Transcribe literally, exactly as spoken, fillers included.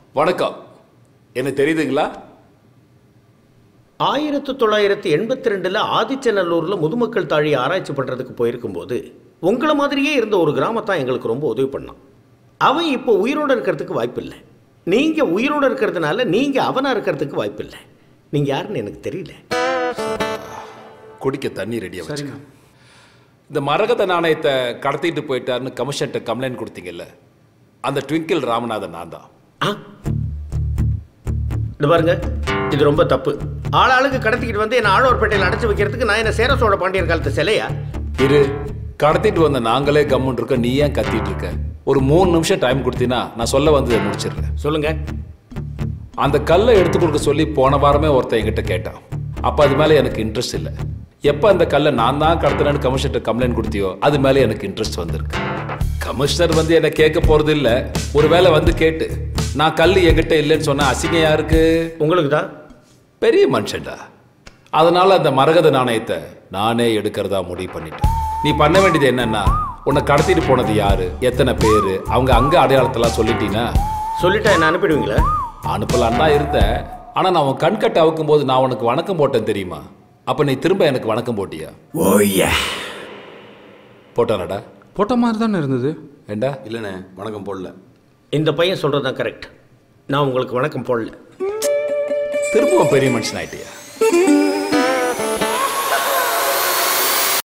வணக்கம். என்ன தெரியுதுங்களா? ஆயிரத்தி தொள்ளாயிரத்தி எண்பத்தி ரெண்டில் ஆதிச்சநல்லூரில் முதுமக்கள் தாழி ஆராய்ச்சி பண்ணுறதுக்கு போயிருக்கும்போது உங்களை மாதிரியே இருந்த ஒரு கிராமத்தான் எங்களுக்கு ரொம்ப உதவி பண்ணான். அவன் இப்போ உயிரோடு இருக்கிறதுக்கு வாய்ப்பு இல்லை. நீங்கள் உயிரோடு இருக்கிறதுனால நீங்கள் அவனாக இருக்கிறதுக்கு வாய்ப்பு இல்லை. நீங்கள் யாருன்னு எனக்கு தெரியல. குடிக்க தண்ணி ரெடியாக வச்சுக்க. இந்த மரகத நாணயத்தை கடத்திட்டு போயிட்டாருன்னு கமிஷன்ட்ட கம்ப்ளைண்ட் கொடுத்தீங்கல்ல, அந்த ட்விங்கிள் ராமநாதன் நான் தான். ஆ இது பாருங்க, இது ரொம்ப தப்பு. ஆளாளுக்கு கடத்திக்கிட்டு வந்து என்ன ஆழ்வார்பேட்டையில் அடைச்சி வைக்கிறதுக்கு நான் என்ன சேர சோழ பாண்டியர் காலத்து சிலையா? இரு, கடத்திட்டு வந்த நாங்களே கம்முன்னு இருக்க, நீ ஏன் கத்திட்டு இருக்க? ஒரு மூணு நிமிஷம் டைம் கொடுத்தீங்கன்னா நான் சொல்ல வந்ததை முடிச்சிடுறேன். சொல்லுங்க. அந்த கல்லை எடுத்து கொடுக்க சொல்லி போன வாரமே ஒருத்தன் என்கிட்ட கேட்டான். அப்போ அது மேலே எனக்கு இன்ட்ரெஸ்ட் இல்லை. எப்போ அந்த கல்லை நான் தான் கடத்தினேன்னு கமிஷனர் கம்ப்ளைண்ட் கொடுத்தியோ அது மேலே எனக்கு இன்ட்ரெஸ்ட் வந்திருக்கு. கமிஷனர் வந்து என்னை கேட்க போகிறது இல்லை. ஒரு வேளை வந்து கேட்டு நான் கல் என்கிட்ட இல்லைன்னு சொன்ன அசிங்கம் யாருக்கு? உங்களுக்கு தான். பெரிய மனுஷன்டா. அதனால அந்த மரகத நாணயத்தை நானே எடுக்கிறதா முடிவு பண்ணிட்டேன். நீ பண்ண வேண்டியது என்னன்னா, உன்னை கடத்திட்டு போனது யாரு, எத்தனை பேரு, அவங்க அங்க அடையாளத்தெல்லாம் சொல்லிட்டீங்கன்னா. சொல்லிட்டா என்ன அனுப்பிடுவீங்களா? அனுப்பலான் தான் இருந்தேன். ஆனா நான் உன் கண்கட்டை அவுக்கும் போது நான் உனக்கு வணக்கம் போட்டேன் தெரியுமா? அப்ப நீ திரும்ப எனக்கு வணக்கம் போட்டியா? ஓய்யா போட்டானடா? போட்ட மாதிரி தானே இருந்தது. ஏண்டா? இல்லைண்ணே, வணக்கம் போடல. இந்த பையன் சொல்கிறது தான் கரெக்ட். நான் உங்களுக்கு வணக்கம் போடல. திரும்பவும் பெரிய மனுஷன் ஆயிட்டியா?